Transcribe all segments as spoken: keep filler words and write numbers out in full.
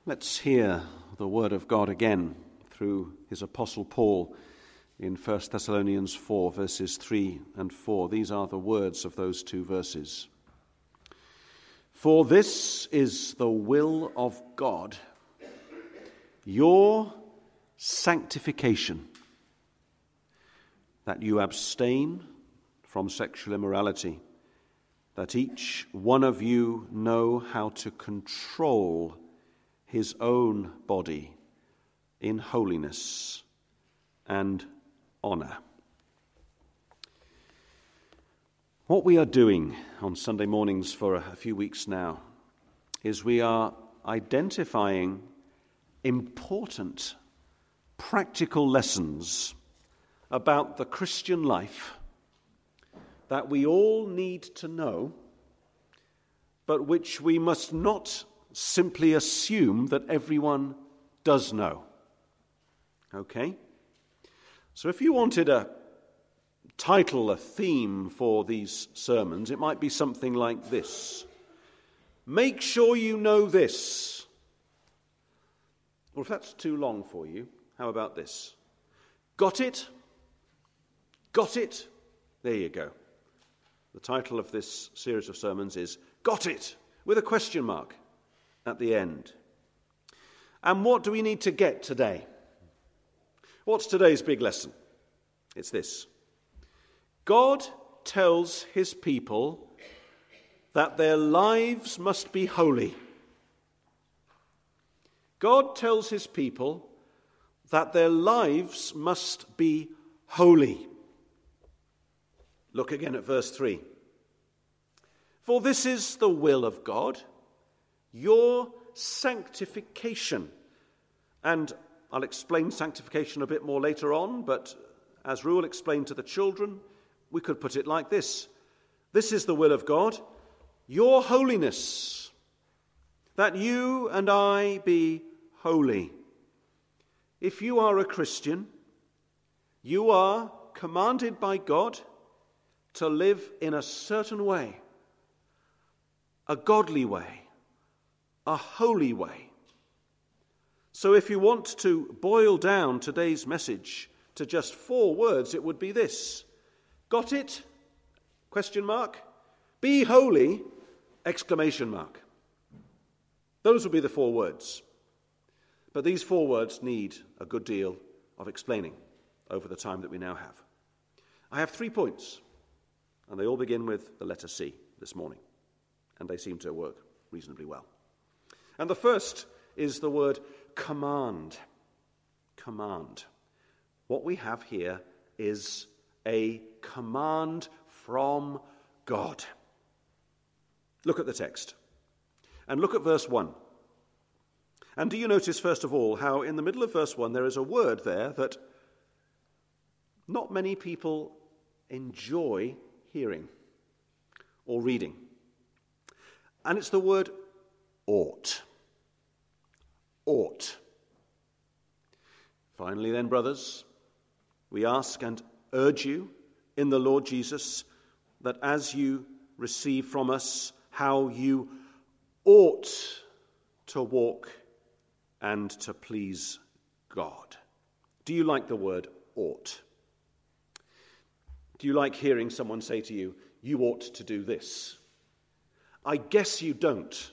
Let's hear the word of God again through his apostle Paul in First Thessalonians four, verses three and four. These are the words of those two verses. For this is the will of God, your sanctification, that you abstain from sexual immorality, that each one of you know how to control his own body in holiness and honor. What we are doing on Sunday mornings for a few weeks now is we are identifying important, practical lessons about the Christian life that we all need to know, but which we must not simply assume that everyone does know. Okay? So if you wanted a title, a theme for these sermons, it might be something like this: Make sure you know this. Or if that's too long for you, how about this? Got it? Got it? There you go. The title of this series of sermons is Got It, with a question mark at the end. And what do we need to get today? What's today's big lesson? It's this: God tells his people that their lives must be holy. God tells his people that their lives must be holy. Look again at verse three. For this is the will of God, your sanctification. And I'll explain sanctification a bit more later on, but as Ruel explained to the children, we could put it like this: This is the will of God, your holiness, that you and I be holy. If you are a Christian, you are commanded by God to live in a certain way, a godly way, a holy way. So if you want to boil down today's message to just four words, it would be this: Got it? Question mark. Be holy! Exclamation mark. Those would be the four words. But these four words need a good deal of explaining over the time that we now have. I have three points, and they all begin with the letter C this morning, and they seem to work reasonably well. And the first is the word command. Command. What we have here is a command from God. Look at the text, and look at verse one. And do you notice, first of all, how in the middle of verse one there is a word there that not many people enjoy hearing or reading? And it's the word ought. Ought. Finally then, brothers, we ask and urge you in the Lord Jesus that as you receive from us how you ought to walk and to please God. Do you like the word ought? Do you like hearing someone say to you, you ought to do this? I guess you don't.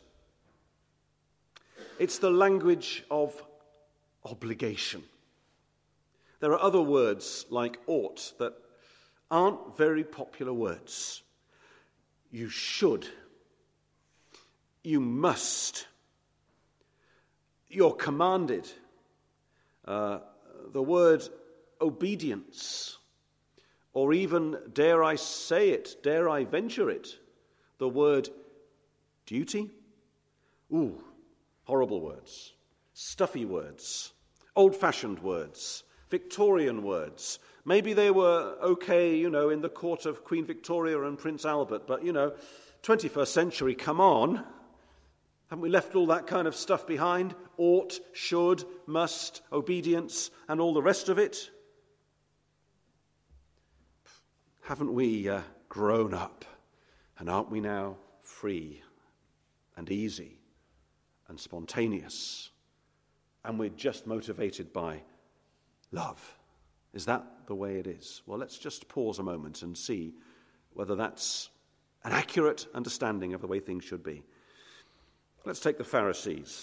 It's the language of obligation. There are other words like ought that aren't very popular words. You should. You must. You're commanded. Uh, the word obedience, or even, dare I say it, dare I venture it, the word duty. Ooh, horrible words, stuffy words, old-fashioned words, Victorian words. Maybe they were okay, you know, in the court of Queen Victoria and Prince Albert, but, you know, twenty-first century, come on. Haven't we left all that kind of stuff behind? Ought, should, must, obedience, and all the rest of it? Haven't we uh, grown up? And aren't we now free and easy and spontaneous and we're just motivated by love. Is that the way it is? Well, let's just pause a moment and see whether that's an accurate understanding of the way things should be. Let's take the Pharisees.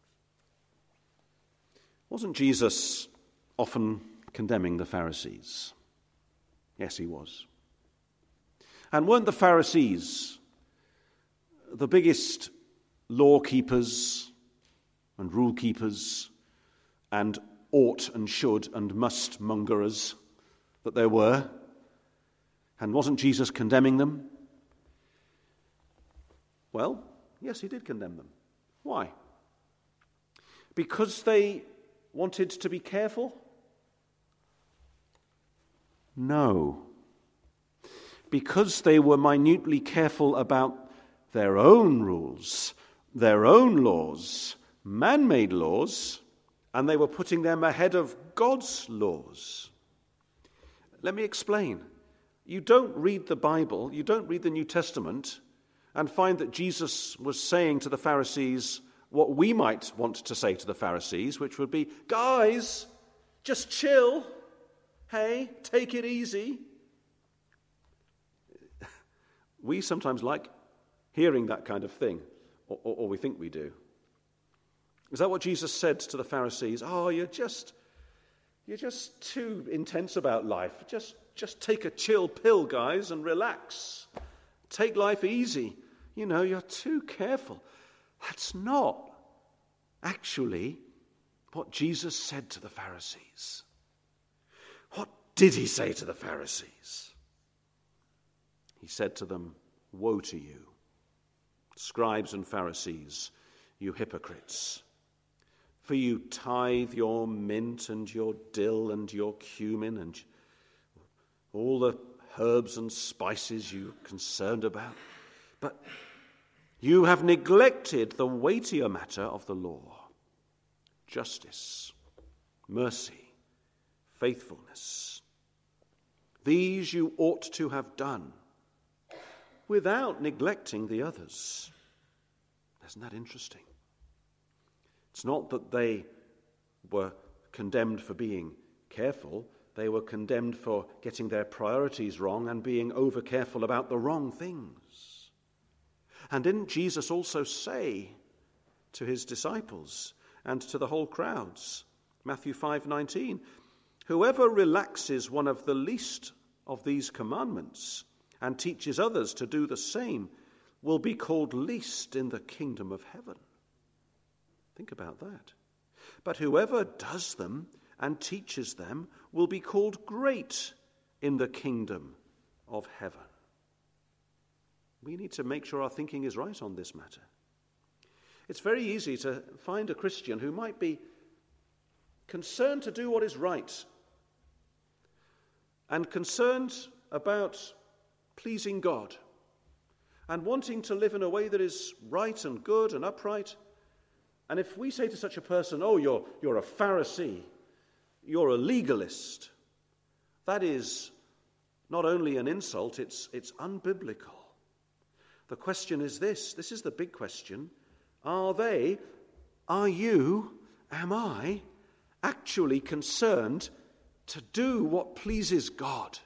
Wasn't Jesus often condemning the Pharisees? Yes, he was. And weren't the Pharisees the biggest law keepers and rule keepers and ought and should and must mongerers that there were? And wasn't Jesus condemning them? Well, yes, he did condemn them. Why? Because they wanted to be careful? No. Because they were minutely careful about their own rules, their own laws, man-made laws, and they were putting them ahead of God's laws. Let me explain. You don't read the Bible, you don't read the New Testament, and find that Jesus was saying to the Pharisees what we might want to say to the Pharisees, which would be, guys, just chill. Hey, take it easy. We sometimes like hearing that kind of thing, or, or, or we think we do. Is that what Jesus said to the Pharisees? Oh, you're just, you're just too intense about life. Just, just take a chill pill, guys, and relax. Take life easy. You know, you're too careful. That's not actually what Jesus said to the Pharisees. What did he say to the Pharisees? He said to them, woe to you, scribes and Pharisees, you hypocrites. For you tithe your mint and your dill and your cumin and all the herbs and spices you're concerned about. But you have neglected the weightier matter of the law, justice, mercy, faithfulness. These you ought to have done without neglecting the others. Isn't that interesting? It's not that they were condemned for being careful. They were condemned for getting their priorities wrong and being over careful about the wrong things. And didn't Jesus also say to his disciples and to the whole crowds, Matthew five nineteen, whoever relaxes one of the least of these commandments and teaches others to do the same will be called least in the kingdom of heaven. Think about that. But whoever does them and teaches them will be called great in the kingdom of heaven. We need to make sure our thinking is right on this matter. It's very easy to find a Christian who might be concerned to do what is right and concerned about pleasing God and wanting to live in a way that is right and good and upright. And if we say to such a person, oh, you're, you're a Pharisee, you're a legalist, that is not only an insult, it's, it's unbiblical. The question is this, this is the big question, are they, are you, am I actually concerned to do what pleases God?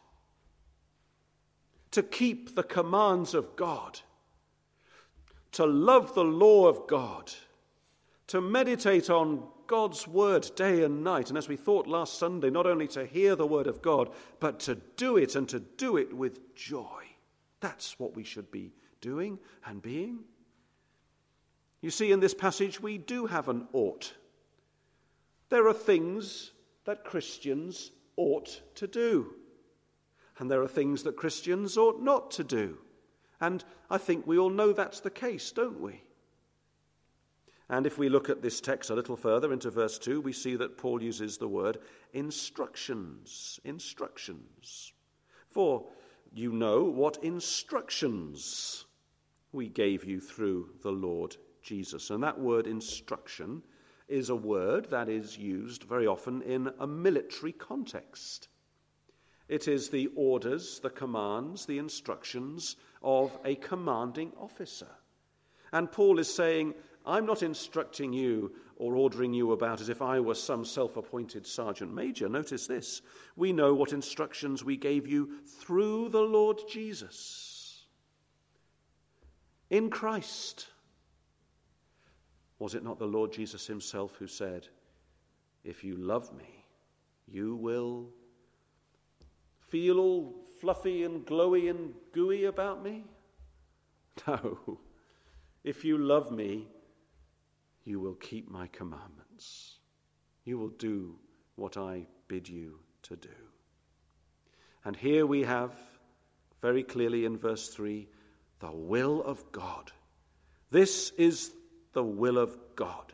To keep the commands of God, to love the law of God, to meditate on God's word day and night, and as we thought last Sunday, not only to hear the word of God, but to do it and to do it with joy. That's what we should be doing and being. You see, in this passage, we do have an ought. There are things that Christians ought to do, and there are things that Christians ought not to do. And I think we all know that's the case, don't we? And if we look at this text a little further into verse two, we see that Paul uses the word instructions. Instructions. For you know what instructions we gave you through the Lord Jesus. And that word instruction is a word that is used very often in a military context. It is the orders, the commands, the instructions of a commanding officer. And Paul is saying, I'm not instructing you or ordering you about as if I was some self-appointed sergeant major. Notice this. We know what instructions we gave you through the Lord Jesus. In Christ. Was it not the Lord Jesus himself who said, if you love me, you will feel all fluffy and glowy and gooey about me? No. If you love me, you will keep my commandments. You will do what I bid you to do. And here we have, very clearly in verse three, the will of God. This is the will of God.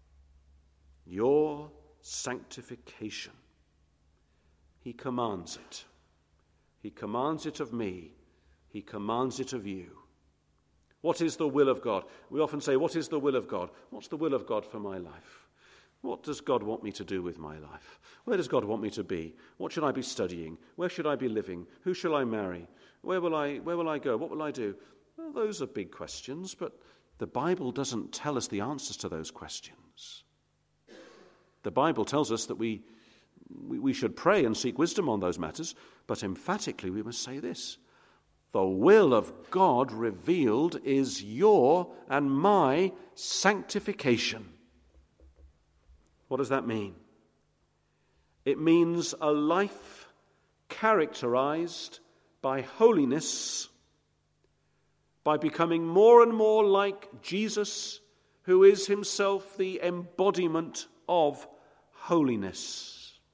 Your sanctification. He commands it. He commands it of me. He commands it of you. What is the will of God? We often say, what is the will of God? What's the will of God for my life? What does God want me to do with my life? Where does God want me to be? What should I be studying? Where should I be living? Who shall I marry? Where will I, where will I go? What will I do? Well, those are big questions, but the Bible doesn't tell us the answers to those questions. The Bible tells us that we, we, we should pray and seek wisdom on those matters, but emphatically we must say this. The will of God revealed is your and my sanctification. What does that mean? It means a life characterized by holiness, by becoming more and more like Jesus, who is himself the embodiment of holiness.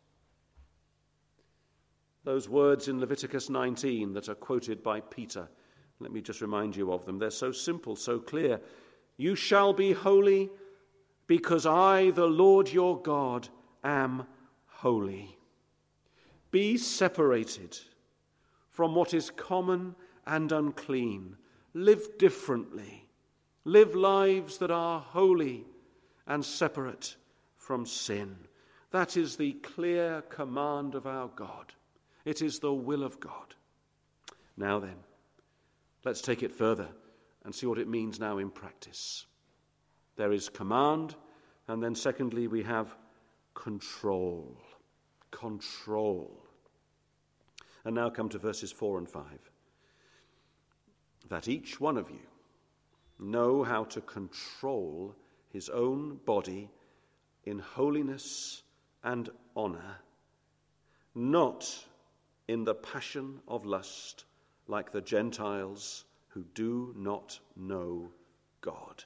Those words in Leviticus nineteen that are quoted by Peter, let me just remind you of them. They're so simple, so clear. You shall be holy because I, the Lord your God, am holy. Be separated from what is common and unclean. Live differently. Live lives that are holy and separate from sin. That is the clear command of our God. It is the will of God. Now then, let's take it further and see what it means now in practice. There is command, and then secondly we have control. Control. And now come to verses four and five. That each one of you know how to control his own body in holiness and honor, not in the passion of lust, like the Gentiles who do not know God.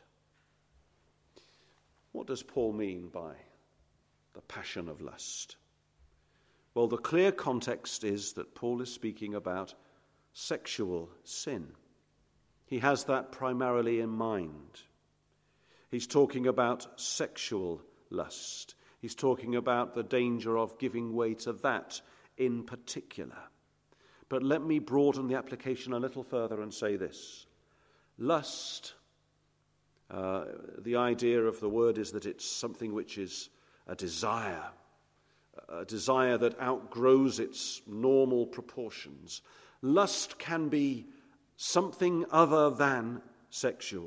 What does Paul mean by the passion of lust? Well, the clear context is that Paul is speaking about sexual sin. He has that primarily in mind. He's talking about sexual lust. He's talking about the danger of giving way to that in particular. But let me broaden the application a little further and say this. Lust, uh, the idea of the word is that it's something which is a desire, a desire that outgrows its normal proportions. Lust can be something other than sexual.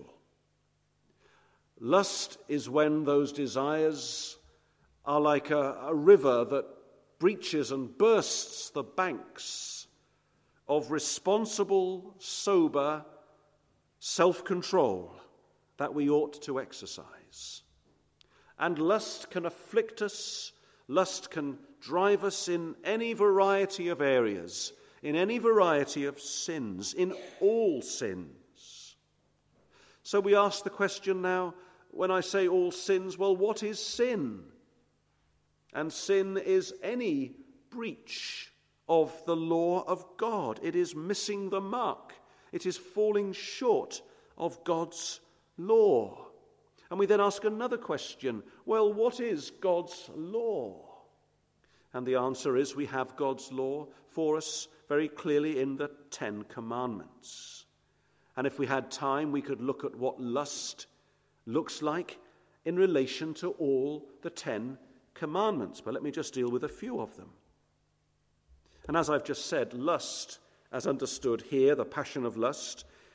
Lust is when those desires are like a, a river that breaches and bursts the banks of responsible, sober self-control that we ought to exercise. And lust can afflict us, lust can drive us in any variety of areas, in any variety of sins, in all sins. So we ask the question now, when I say all sins, well, what is sin? And sin is any breach of the law of God. It is missing the mark. It is falling short of God's law. And we then ask another question. Well, what is God's law? And the answer is we have God's law for us very clearly in the Ten Commandments. And if we had time, we could look at what lust looks like in relation to all the Ten Commandments. But let me just deal with a few of them. And as I've just said, lust, as understood here, the passion of lust,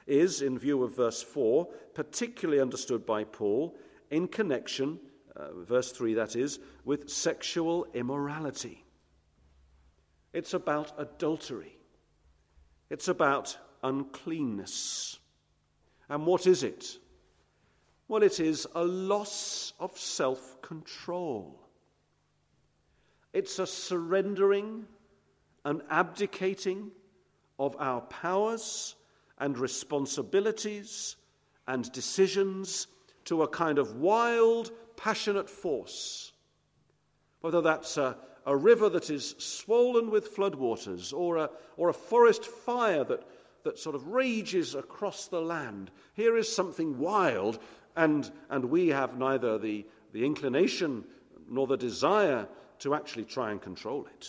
is, in view of verse four, particularly understood by Paul in connection, uh, verse three that is, with sexual immorality. It's about adultery. It's about uncleanness. And what is it? Well, it is a loss of self-control. It's a surrendering, an abdicating of our powers and responsibilities and decisions to a kind of wild, passionate force. Whether that's a, a river that is swollen with floodwaters, or a, or a forest fire that, that sort of rages across the land. Here is something wild, and, and we have neither the, the inclination nor the desire to actually try and control it.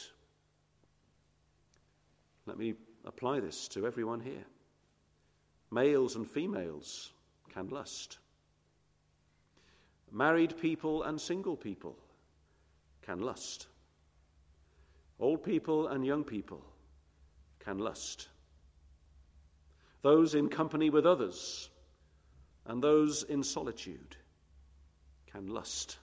Let me apply this to everyone here. Males and females can lust. Married people and single people can lust. Old people and young people can lust. Those in company with others and those in solitude can lust.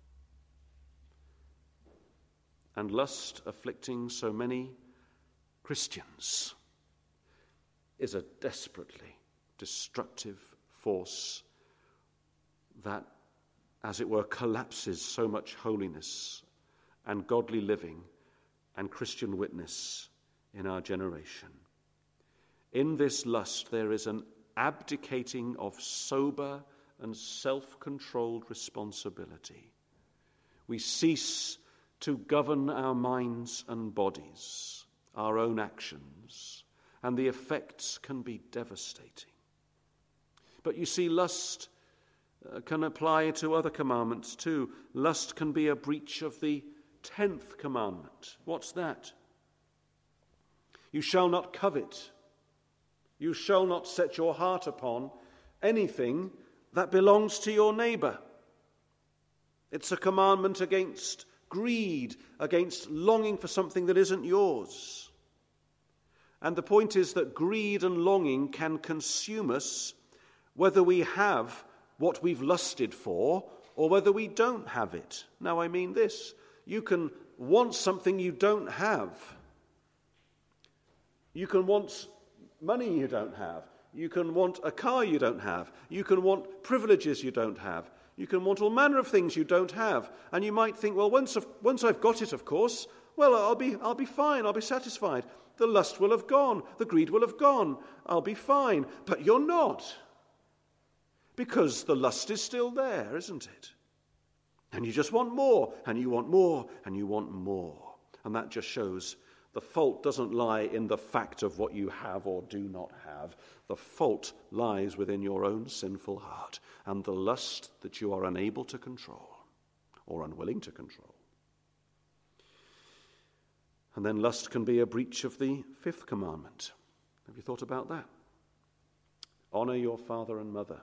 And lust afflicting so many Christians is a desperately destructive force that, as it were, collapses so much holiness and godly living and Christian witness in our generation. In this lust, there is an abdicating of sober and self-controlled responsibility. We cease to govern our minds and bodies, our own actions, and the effects can be devastating. But you see, lust uh, can apply to other commandments too. Lust can be a breach of the tenth commandment. What's that? You shall not covet. You shall not set your heart upon anything that belongs to your neighbor. It's a commandment against greed, against longing for something that isn't yours. And the point is that greed and longing can consume us whether we have what we've lusted for or whether we don't have it. Now, I mean this. You can want something you don't have. You can want money you don't have. You can want a car you don't have. You can want privileges you don't have. You can want all manner of things you don't have. And you might think, well, once I've, once I've got it, of course, well, I'll be, I'll be fine. I'll be satisfied. The lust will have gone. The greed will have gone. I'll be fine. But you're not. Because the lust is still there, isn't it? And you just want more, and you want more, and you want more. And that just shows the fault doesn't lie in the fact of what you have or do not have. The fault lies within your own sinful heart and the lust that you are unable to control or unwilling to control. And then lust can be a breach of the fifth commandment. Have you thought about that? Honor your father and mother,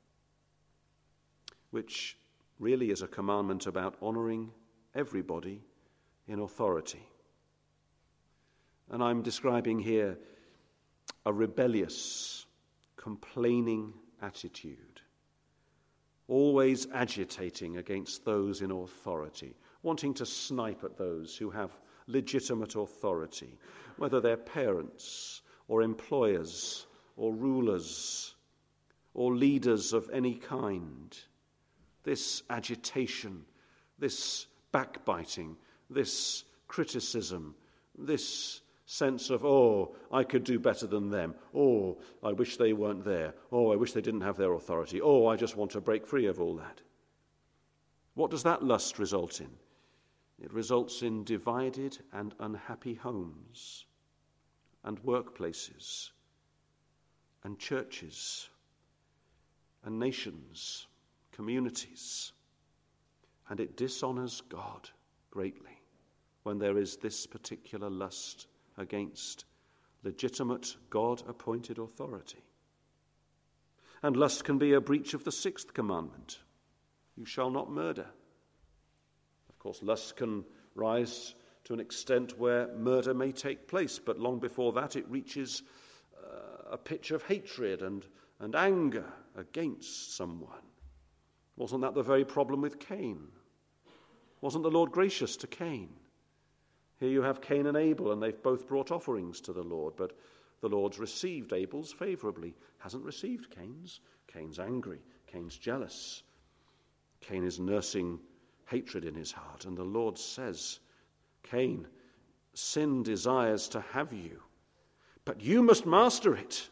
which really is a commandment about honoring everybody in authority. And I'm describing here a rebellious, complaining attitude, always agitating against those in authority, wanting to snipe at those who have legitimate authority, whether they're parents or employers or rulers or leaders of any kind. This agitation, this backbiting, this criticism, this sense of, oh, I could do better than them. Oh, I wish they weren't there. Oh, I wish they didn't have their authority. Oh, I just want to break free of all that. What does that lust result in? It results in divided and unhappy homes and workplaces and churches and nations, communities. And it dishonors God greatly when there is this particular lust against legitimate God-appointed authority. And lust can be a breach of the sixth commandment. You shall not murder. Of course, lust can rise to an extent where murder may take place, but long before that it reaches uh, a pitch of hatred and, and anger against someone. Wasn't that the very problem with Cain? Wasn't the Lord gracious to Cain? Here you have Cain and Abel, and they've both brought offerings to the Lord, but the Lord's received Abel's favorably, hasn't received Cain's. Cain's angry, Cain's jealous. Cain is nursing hatred in his heart, and the Lord says, Cain, sin desires to have you, but you must master it.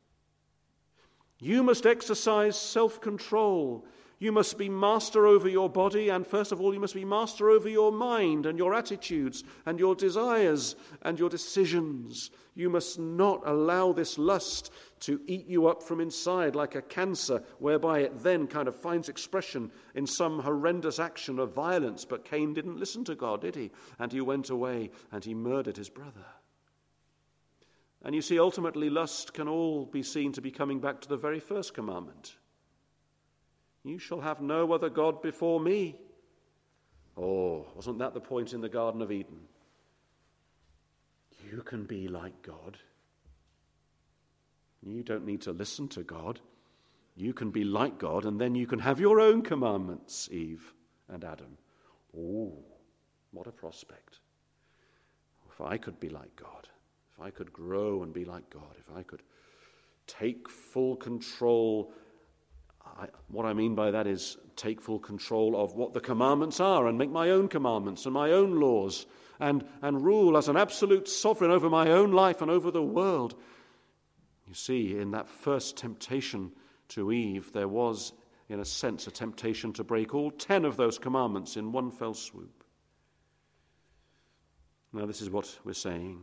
You must exercise self-control. You must be master over your body, and first of all, you must be master over your mind and your attitudes and your desires and your decisions. You must not allow this lust to eat you up from inside like a cancer, whereby it then kind of finds expression in some horrendous action of violence. But Cain didn't listen to God, did he? And he went away and he murdered his brother. And you see, ultimately, lust can all be seen to be coming back to the very first commandment. You shall have no other God before me. Oh, wasn't that the point in the Garden of Eden? You can be like God. You don't need to listen to God. You can be like God, and then you can have your own commandments, Eve and Adam. Oh, what a prospect. If I could be like God, if I could grow and be like God, if I could take full control. I, what I mean by that is take full control of what the commandments are and make my own commandments and my own laws and, and rule as an absolute sovereign over my own life and over the world. You see, in that first temptation to Eve, there was, in a sense, a temptation to break all ten of those commandments in one fell swoop. Now, this is what we're saying.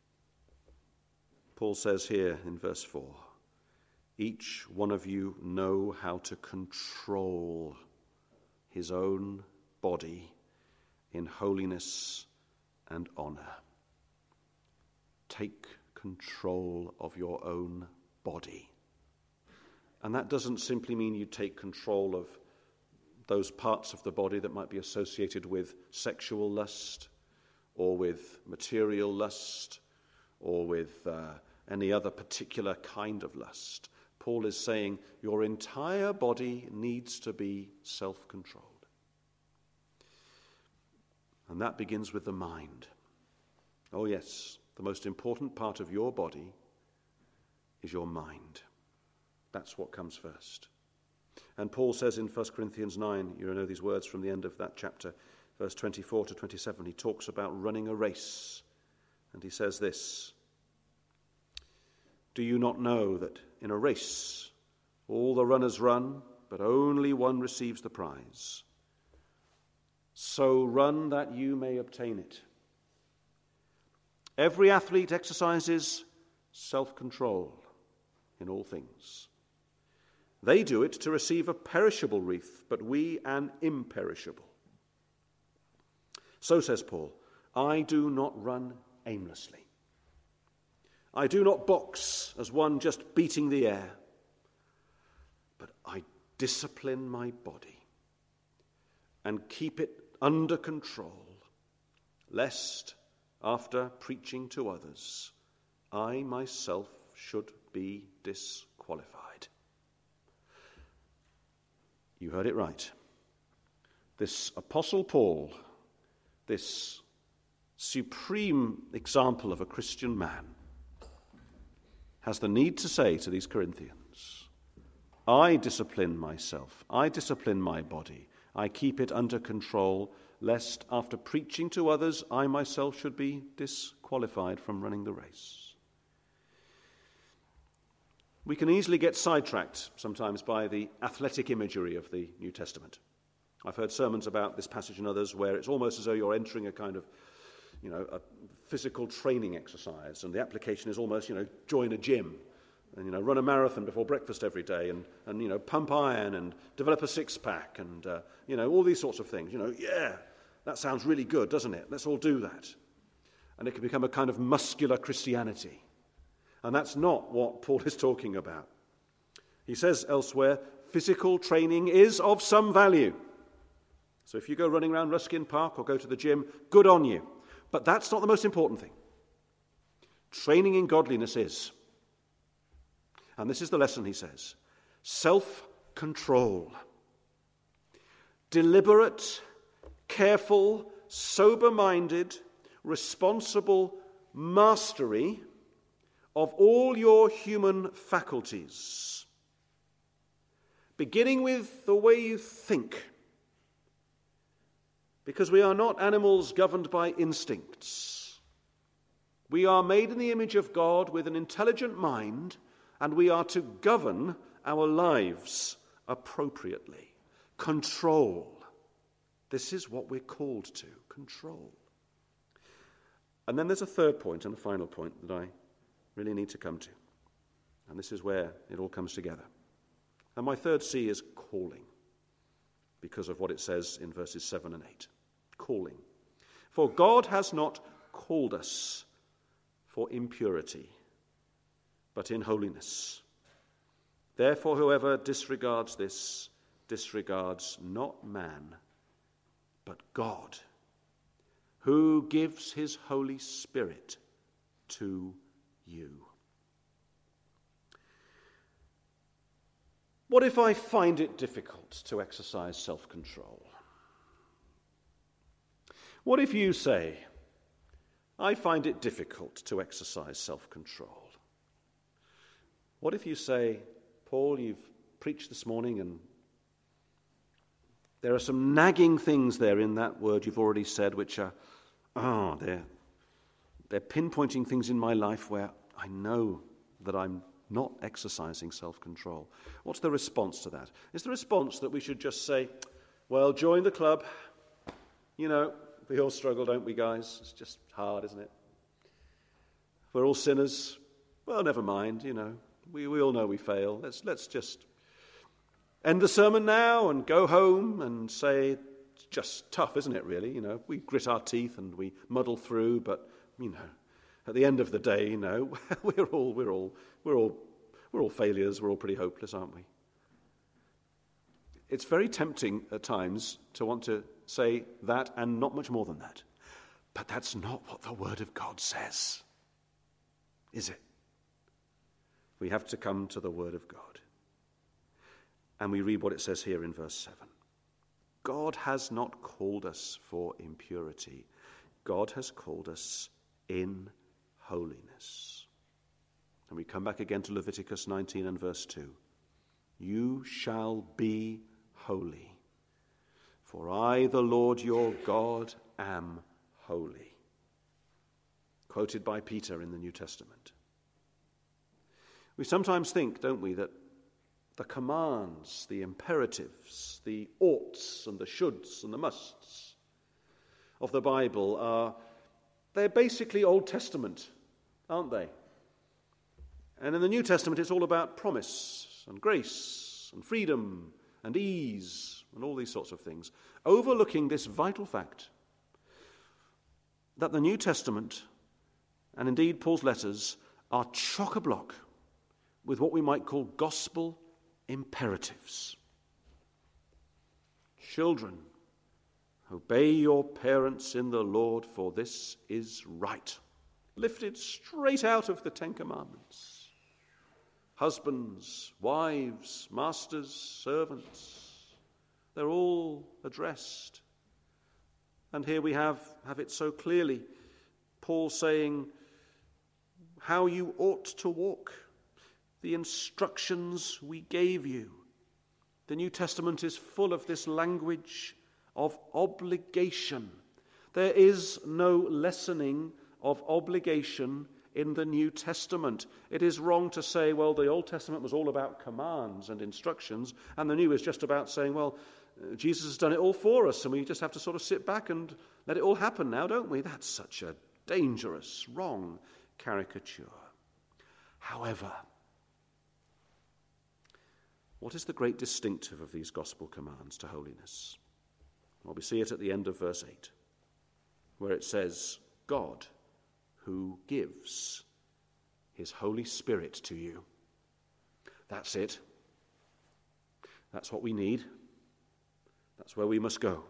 Paul says here in verse four, each one of you know how to control his own body in holiness and honor. Take control of your own body. And that doesn't simply mean you take control of those parts of the body that might be associated with sexual lust or with material lust or with uh, any other particular kind of lust. Paul is saying your entire body needs to be self-controlled. And that begins with the mind. Oh yes, the most important part of your body is your mind. That's what comes first. And Paul says in First Corinthians nine, you know these words from the end of that chapter, verse twenty-four to twenty-seven, he talks about running a race. And he says this, do you not know that in a race all the runners run, but only one receives the prize? So run that you may obtain it. Every athlete exercises self-control in all things. They do it to receive a perishable wreath, but we an imperishable. So says Paul, I do not run aimlessly. I do not box as one just beating the air, but I discipline my body and keep it under control, lest, after preaching to others, I myself should be disqualified. You heard it right. This Apostle Paul, this supreme example of a Christian man, has the need to say to these Corinthians, I discipline myself, I discipline my body, I keep it under control, lest after preaching to others, I myself should be disqualified from running the race. We can easily get sidetracked sometimes by the athletic imagery of the New Testament. I've heard sermons about this passage and others where it's almost as though you're entering a kind of, you know, a physical training exercise, and the application is almost, you know, join a gym and, you know, run a marathon before breakfast every day and, and you know, pump iron and develop a six-pack and, uh, you know, all these sorts of things. You know, yeah, that sounds really good, doesn't it? Let's all do that. And it can become a kind of muscular Christianity. And that's not what Paul is talking about. He says elsewhere, physical training is of some value. So if you go running around Ruskin Park or go to the gym, good on you. But that's not the most important thing. Training in godliness is. And this is the lesson, he says. Self-control. Deliberate, careful, sober-minded, responsible mastery of all your human faculties, beginning with the way you think, because we are not animals governed by instincts. We are made in the image of God with an intelligent mind, and we are to govern our lives appropriately. Control. This is what we're called to, control. And then there's a third point and a final point that I really need to come to. And this is where it all comes together. And my third C is calling, because of what it says in verses seven and eight. Calling. For God has not called us for impurity, but in holiness. Therefore, whoever disregards this disregards not man, but God, who gives his Holy Spirit to you. What if I find it difficult to exercise self-control? What if you say, I find it difficult to exercise self-control? What if you say, Paul, you've preached this morning and there are some nagging things there in that word you've already said which are, oh, they're, they're pinpointing things in my life where I know that I'm not exercising self-control. What's the response to that? Is the response that we should just say, well, join the club. You know, we all struggle, don't we, guys? It's just hard, isn't it? We're all sinners. Well, never mind, you know. We, we all know we fail. Let's, let's just end the sermon now and go home and say, it's just tough, isn't it, really? You know, we grit our teeth and we muddle through, but, you know, at the end of the day, you know, we're all, we're all, we're all, we're all failures. We're all pretty hopeless, aren't we? It's very tempting at times to want to say that and not much more than that. But that's not what the Word of God says, is it? We have to come to the Word of God. And we read what it says here in verse seven. God has not called us for impurity. God has called us in holiness. And we come back again to Leviticus nineteen and verse two. You shall be holy, for I, the Lord your God, am holy. Quoted by Peter in the New Testament. We sometimes think, don't we, that the commands, the imperatives, the oughts and the shoulds and the musts of the Bible are, they're basically Old Testament, aren't they? And in the New Testament it's all about promise and grace and freedom and ease and all these sorts of things, overlooking this vital fact that the New Testament, and indeed Paul's letters, are chock-a-block with what we might call gospel imperatives. Children, obey your parents in the Lord, for this is right. Lifted straight out of the Ten Commandments. Husbands, wives, masters, servants, they're all addressed. And here we have, have it so clearly. Paul saying how you ought to walk. The instructions we gave you. The New Testament is full of this language of obligation. There is no lessening of obligation in the New Testament. It is wrong to say, well, the Old Testament was all about commands and instructions, and the New is just about saying, well, Jesus has done it all for us, and we just have to sort of sit back and let it all happen now, don't we? That's such a dangerous, wrong caricature. However, what is the great distinctive of these gospel commands to holiness? Well, we see it at the end of verse eight, where it says, God who gives his Holy Spirit to you. That's it. That's what we need. That's where we must go.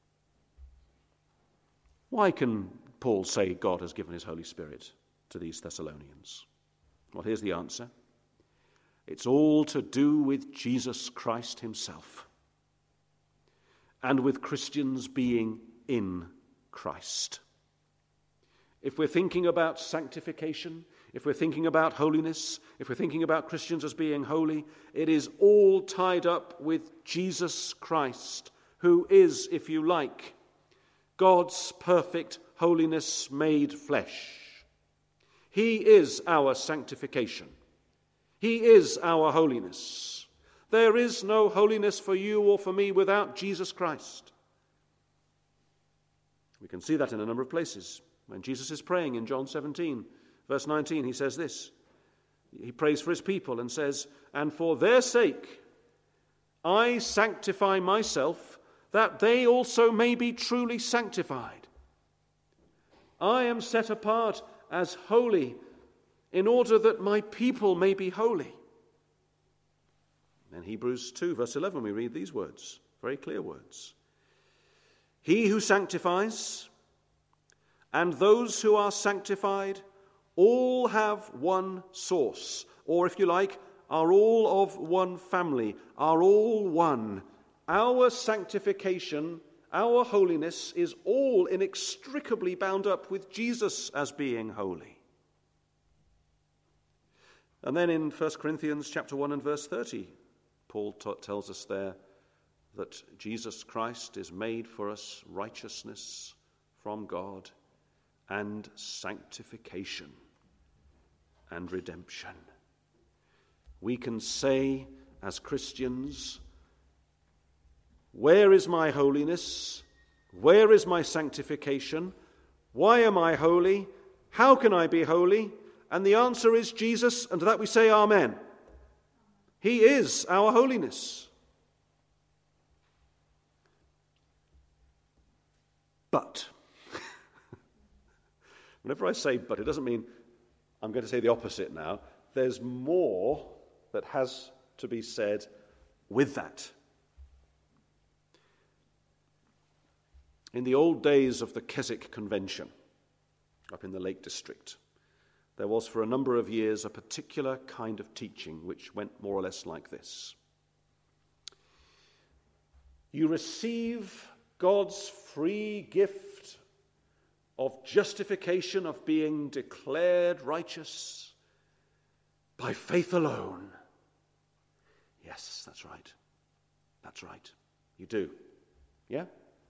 Why can Paul say God has given his Holy Spirit to these Thessalonians? Well, here's the answer. It's all to do with Jesus Christ himself and with Christians being in Christ. If we're thinking about sanctification, if we're thinking about holiness, if we're thinking about Christians as being holy, it is all tied up with Jesus Christ, who is, if you like, God's perfect holiness made flesh. He is our sanctification. He is our holiness. There is no holiness for you or for me without Jesus Christ. We can see that in a number of places. When Jesus is praying in John seventeen, verse nineteen, he says this. He prays for his people and says, "And for their sake I sanctify myself, that they also may be truly sanctified. I am set apart as holy in order that my people may be holy." In Hebrews two, verse eleven, we read these words, very clear words. "He who sanctifies and those who are sanctified all have one source," or if you like, are all of one family, are all one. Our sanctification, our holiness is all inextricably bound up with Jesus as being holy. And then in First Corinthians chapter one and verse thirty, Paul t- tells us there that Jesus Christ is made for us righteousness from God and sanctification and redemption. We can say as Christians, where is my holiness? Where is my sanctification? Why am I holy? How can I be holy? And the answer is Jesus, and to that we say amen. He is our holiness. But, whenever I say but, it doesn't mean I'm going to say the opposite now. There's more that has to be said with that. In the old days of the Keswick Convention, up in the Lake District, there was for a number of years a particular kind of teaching which went more or less like this. You receive God's free gift of justification, of being declared righteous by faith alone. Yes, that's right. That's right. You do. Yeah?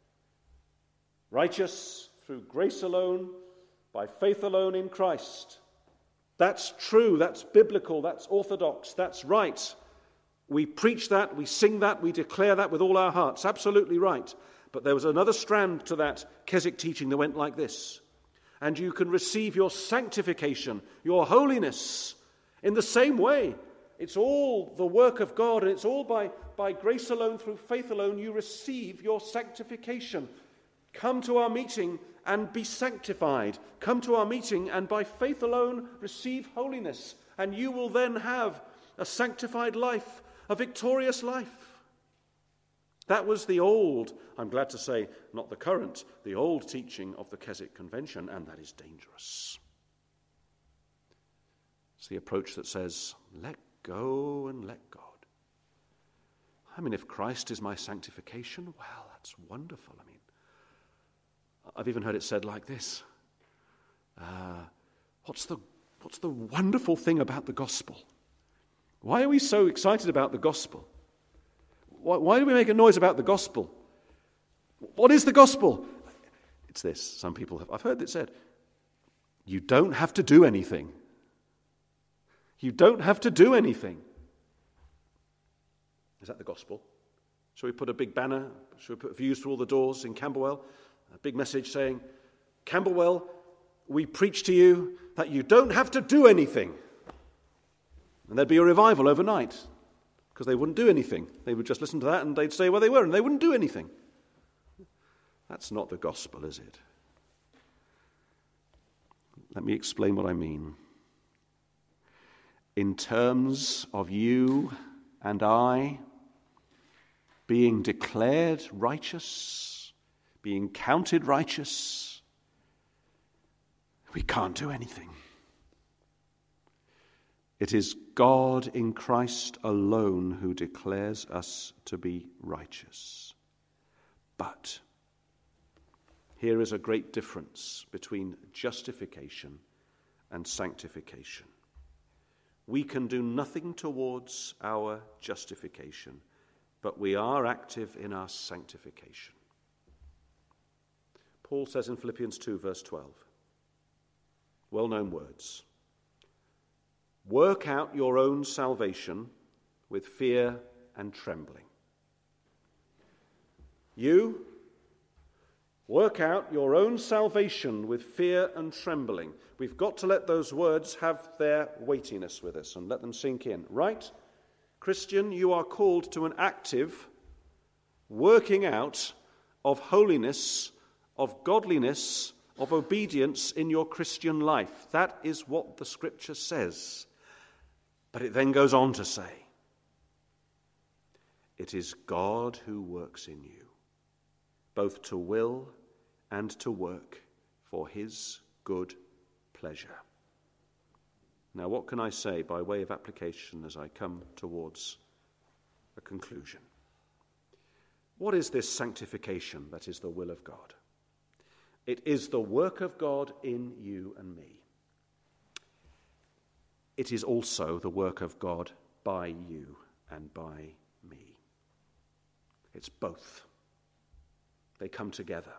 Righteous through grace alone, by faith alone in Christ. That's true, that's biblical, that's orthodox, that's right. We preach that, we sing that, we declare that with all our hearts. Absolutely right. But there was another strand to that Keswick teaching that went like this. And you can receive your sanctification, your holiness, in the same way. It's all the work of God, and it's all by, by grace alone, through faith alone, you receive your sanctification. Come to our meeting and be sanctified. Come to our meeting and by faith alone receive holiness. And you will then have a sanctified life, a victorious life. That was the old, I'm glad to say, not the current, the old teaching of the Keswick Convention, and that is dangerous. It's the approach that says, let go and let God. I mean, if Christ is my sanctification, well, that's wonderful. I mean, I've even heard it said like this. Uh, what's the what's the wonderful thing about the gospel? Why are we so excited about the gospel? Why, why do we make a noise about the gospel? What is the gospel? It's this. Some people have, I've heard it said, you don't have to do anything. You don't have to do anything. Is that the gospel? Shall we put a big banner? Shall we put views through all the doors in Camberwell? A big message saying, Camberwell, we preach to you that you don't have to do anything. And there'd be a revival overnight because they wouldn't do anything. They would just listen to that and they'd stay where they were and they wouldn't do anything. That's not the gospel, is it? Let me explain what I mean. In terms of you and I being declared righteous, being counted righteous, we can't do anything. It is God in Christ alone who declares us to be righteous. But here is a great difference between justification and sanctification. We can do nothing towards our justification, but we are active in our sanctification. Paul says in Philippians two, verse twelve, well-known words, "Work out your own salvation with fear and trembling." You work out your own salvation with fear and trembling. We've got to let those words have their weightiness with us and let them sink in, right? Christian, you are called to an active working out of holiness, of godliness, of obedience in your Christian life. That is what the Scripture says. But it then goes on to say, it is God who works in you, both to will and to work for his good pleasure. Now, what can I say by way of application as I come towards a conclusion? What is this sanctification that is the will of God? It is the work of God in you and me. It is also the work of God by you and by me. It's both. They come together.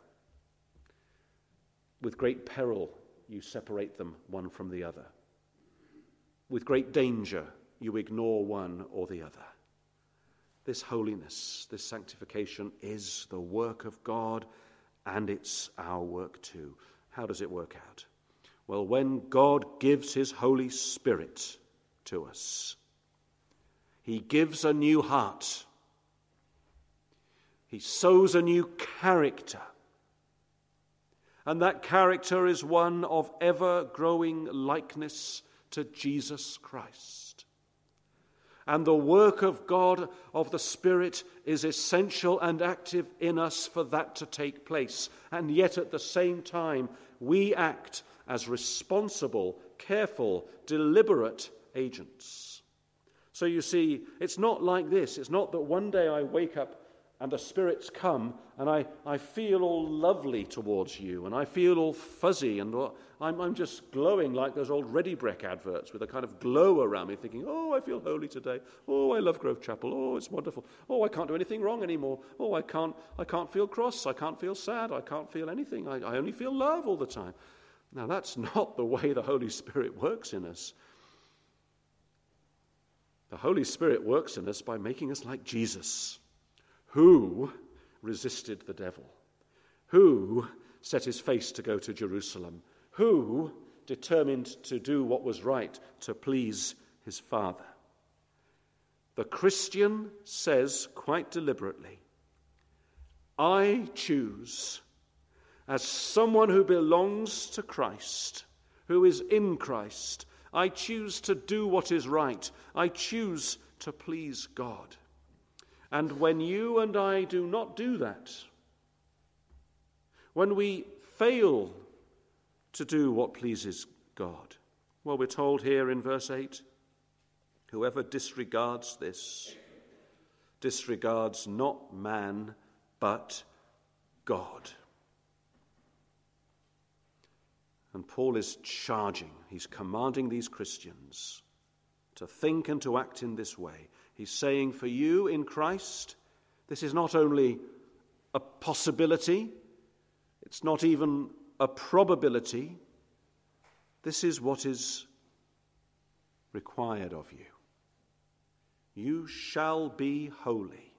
With great peril, you separate them one from the other. With great danger, you ignore one or the other. This holiness, this sanctification is the work of God, and it's our work too. How does it work out? Well, when God gives his Holy Spirit to us, he gives a new heart. He sows a new character. And that character is one of ever-growing likeness to Jesus Christ. And the work of God, of the Spirit, is essential and active in us for that to take place. And yet at the same time, we act as responsible, careful, deliberate agents. So you see, it's not like this. It's not that one day I wake up and the Spirit's come and I, I feel all lovely towards you and I feel all fuzzy and I'm, I'm just glowing like those old Ready Brek adverts with a kind of glow around me thinking, oh, I feel holy today. Oh, I love Grove Chapel. Oh, it's wonderful. Oh, I can't do anything wrong anymore. Oh, I can't I can't feel cross. I can't feel sad. I can't feel anything. I, I only feel love all the time. Now, that's not the way the Holy Spirit works in us. The Holy Spirit works in us by making us like Jesus, who resisted the devil, who set his face to go to Jerusalem, who determined to do what was right to please his Father. The Christian says quite deliberately, I choose, as someone who belongs to Christ, who is in Christ, I choose to do what is right. I choose to please God. And when you and I do not do that, when we fail to do what pleases God, well, we're told here in verse eight, whoever disregards this, disregards not man, but God. And Paul is charging, he's commanding these Christians to think and to act in this way. He's saying for you in Christ, this is not only a possibility, it's not even a probability, this is what is required of you. You shall be holy,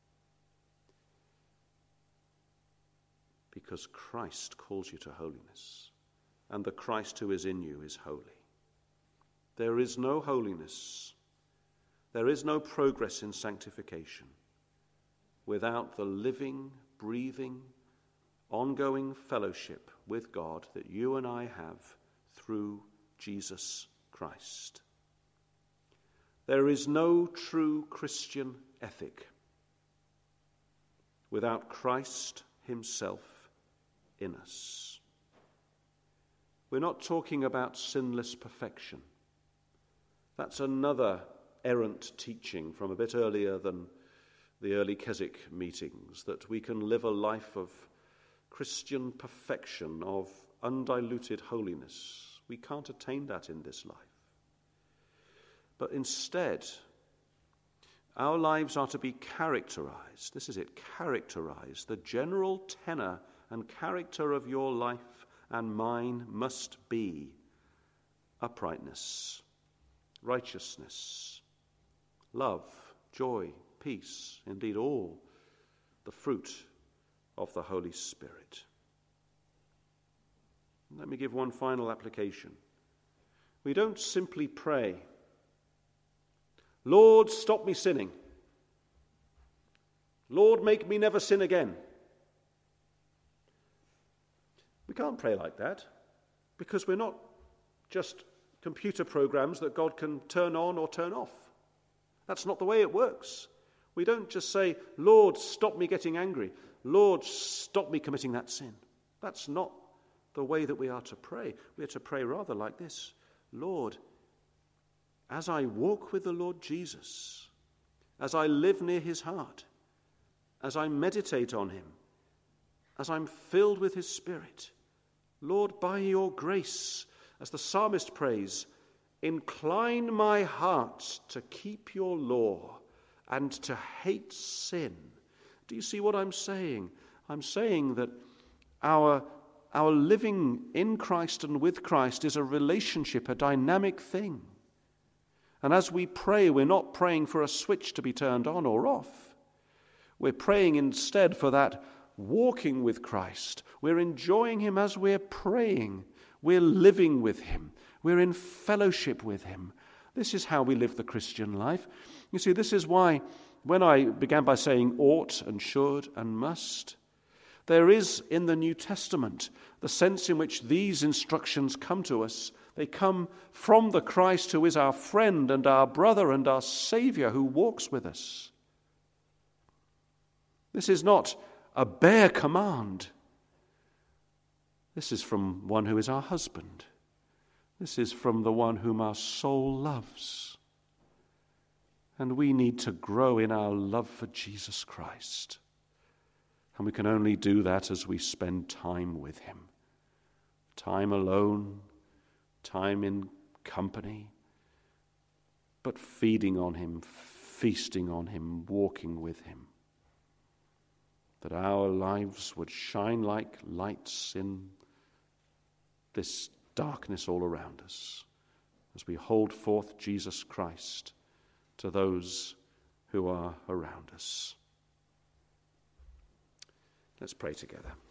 because Christ calls you to holiness. And the Christ who is in you is holy. There is no holiness, there is no progress in sanctification without the living, breathing, ongoing fellowship with God that you and I have through Jesus Christ. There is no true Christian ethic without Christ himself in us. We're not talking about sinless perfection. That's another errant teaching from a bit earlier than the early Keswick meetings, that we can live a life of Christian perfection, of undiluted holiness. We can't attain that in this life. But instead, our lives are to be characterized. This is it, characterized. The general tenor and character of your life and mine must be uprightness, righteousness, love, joy, peace, indeed all the fruit of the Holy Spirit. Let me give one final application. We don't simply pray, Lord, stop me sinning. Lord, make me never sin again. We can't pray like that because we're not just computer programs that God can turn on or turn off. That's not the way it works. We don't just say, Lord, stop me getting angry. Lord, stop me committing that sin. That's not the way that we are to pray. We are to pray rather like this. Lord, as I walk with the Lord Jesus, as I live near his heart, as I meditate on him, as I'm filled with his Spirit, Lord, by your grace, as the psalmist prays, incline my heart to keep your law and to hate sin. Do you see what I'm saying? I'm saying that our, our living in Christ and with Christ is a relationship, a dynamic thing. And as we pray, we're not praying for a switch to be turned on or off. We're praying instead for that walking with Christ. We're enjoying him as we're praying. We're living with him. We're in fellowship with him. This is how we live the Christian life. You see, this is why when I began by saying ought and should and must, there is in the New Testament the sense in which these instructions come to us. They come from the Christ who is our friend and our brother and our Savior who walks with us. This is not a bare command. This is from one who is our husband. This is from the one whom our soul loves. And we need to grow in our love for Jesus Christ. And we can only do that as we spend time with him. Time alone, time in company, but feeding on him, feasting on him, walking with him. That our lives would shine like lights in this darkness all around us as we hold forth Jesus Christ to those who are around us. Let's pray together.